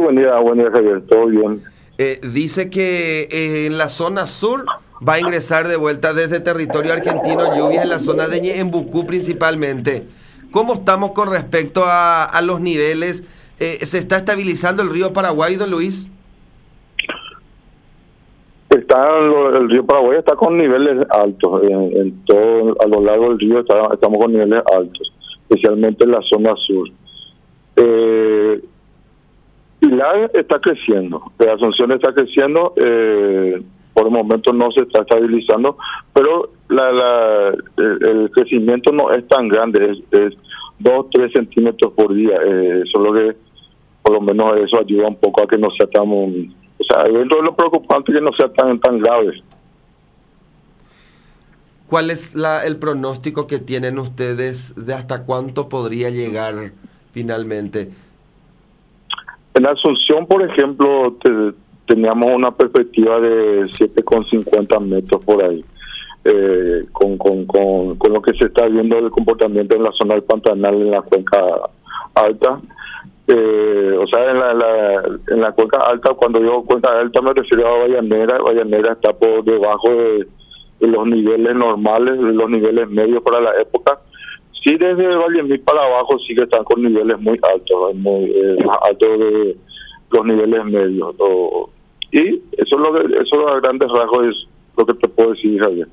buen día, Javier, todo bien. Dice que en la zona sur va a ingresar de vuelta desde territorio argentino lluvias en la zona de Ñembucú principalmente. ¿Cómo estamos con respecto a los niveles? ¿Se está estabilizando el río Paraguay, don Luis? El río Paraguay está con niveles altos, en todo a lo largo del río estamos con niveles altos, especialmente en la zona sur. Pilar está creciendo, Asunción está creciendo, por el momento no se está estabilizando, pero el crecimiento no es tan grande, es 2-3 centímetros por día, eso es lo que, por lo menos eso ayuda un poco a que no sea tan, o sea, dentro de lo preocupante que no sea tan grave. ¿Cuál es el pronóstico que tienen ustedes de hasta cuánto podría llegar finalmente? En Asunción, por ejemplo, teníamos una perspectiva de 7,50 metros por ahí, con lo que se está viendo del comportamiento en la zona del Pantanal, en la cuenca alta. O sea, en la cuenca alta, cuando digo cuenca alta me refiero a Vallanera está por debajo de los niveles normales, de los niveles medios para la época. Sí, desde Vallemí para abajo sí que están con niveles muy altos, más altos de los niveles medios. Y eso a grandes rasgos es lo que te puedo decir, Javier.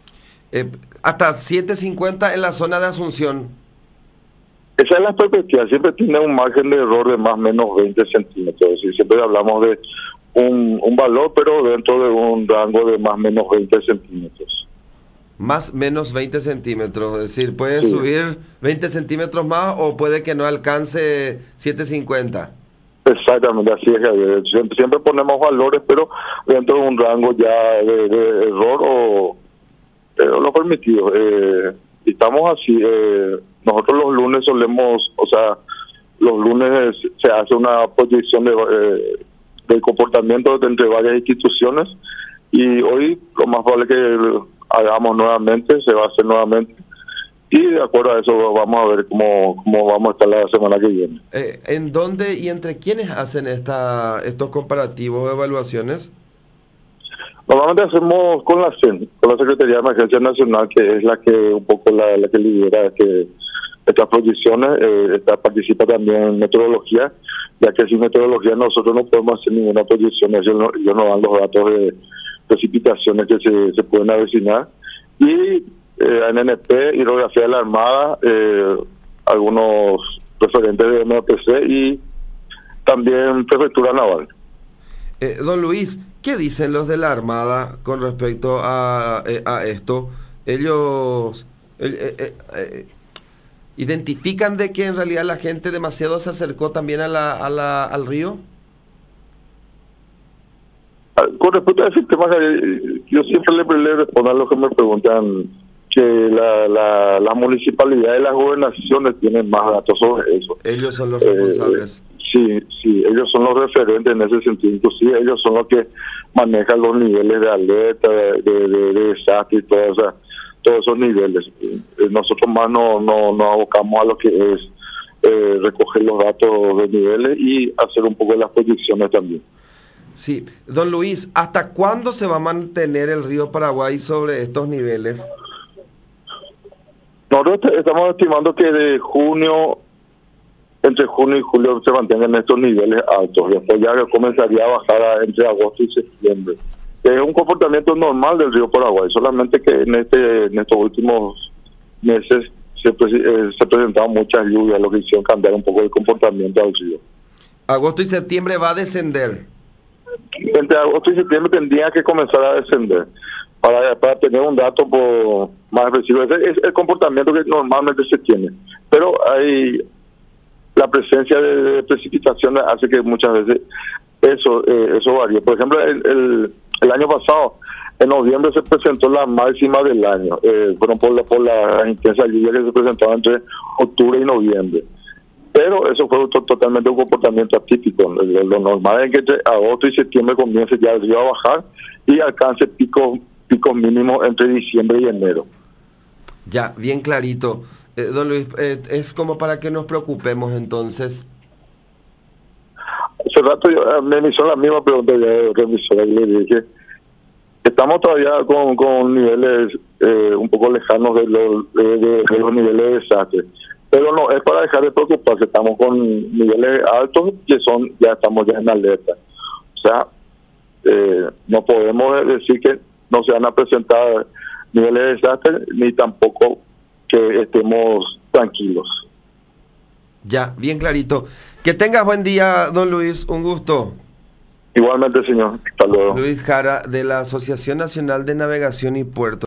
Hasta 7.50 en la zona de Asunción. Esa es la perspectiva, siempre tiene un margen de error de más o menos 20 centímetros, es decir, siempre hablamos de un valor, pero dentro de un rango de más o menos 20 centímetros. Más menos 20 centímetros, es decir, puede subir 20 centímetros más o puede que no alcance 7.50. Exactamente, así es, Javier. Siempre ponemos valores, pero dentro de un rango ya de error o lo permitido. Estamos así, nosotros los lunes solemos, o sea, los lunes se hace una proyección del comportamiento entre varias instituciones y hoy lo más probable que hagamos nuevamente, se va a hacer nuevamente y de acuerdo a eso vamos a ver cómo vamos a estar la semana que viene. ¿En dónde y entre quiénes hacen estos comparativos o evaluaciones? Normalmente hacemos con la CEN, con la Secretaría de Emergencia Nacional, que es la que un poco la que lidera estas proyecciones. Participa también en metodología, ya que sin metodología nosotros no podemos hacer ninguna proyección, ellos no dan los datos de precipitaciones que se pueden avecinar. Y ANNP, Hidrografía de la Armada, algunos referentes de MPC y también Prefectura Naval. Don Luis, ¿qué dicen los de la Armada con respecto a esto? Ellos identifican de que en realidad la gente demasiado se acercó también al río. Con respecto a ese tema, yo siempre le respondo a los que me preguntan que las municipalidades y las gobernaciones tienen más datos sobre eso. Ellos son los responsables. Sí, ellos son los referentes en ese sentido. Inclusive ellos son los que manejan los niveles de alerta, de desastre y todos esos niveles. Nosotros más no abocamos a lo que es recoger los datos de niveles y hacer un poco de las proyecciones también. Sí, don Luis, ¿hasta cuándo se va a mantener el río Paraguay sobre estos niveles? Nosotros estamos estimando que entre junio y julio se mantengan estos niveles altos. Después ya comenzaría a bajar entre agosto y septiembre. Es un comportamiento normal del río Paraguay, solamente que en estos últimos meses se presentaron muchas lluvias, lo que hicieron cambiar un poco el comportamiento del río. Agosto y septiembre va a descender. Entre agosto y septiembre tendría que comenzar a descender para tener un dato más preciso. Ese es el comportamiento que normalmente se tiene, pero hay la presencia de precipitaciones hace que muchas veces eso varíe. Por ejemplo, el año pasado, en noviembre se presentó la máxima del año, fueron por la intensa lluvia que se presentó entre octubre y noviembre. Pero eso fue totalmente un comportamiento atípico. Lo normal es que entre agosto y septiembre comience ya el río a bajar y alcance picos mínimos entre diciembre y enero. Ya, bien clarito. Don Luis, es como para que nos preocupemos entonces. hace rato me hizo la misma pregunta ya de otra emisora, y le dije, estamos todavía con niveles un poco lejanos de los niveles de desastre, pero no es para dejar de preocuparse, estamos con niveles altos ya estamos ya en alerta. O sea, no podemos decir que no se van a presentar niveles de desastre, ni tampoco que estemos tranquilos. Ya, bien clarito. Que tengas buen día, don Luis, un gusto. Igualmente, señor. Hasta luego. Luis Jara, de la Asociación Nacional de Navegación y Puertos.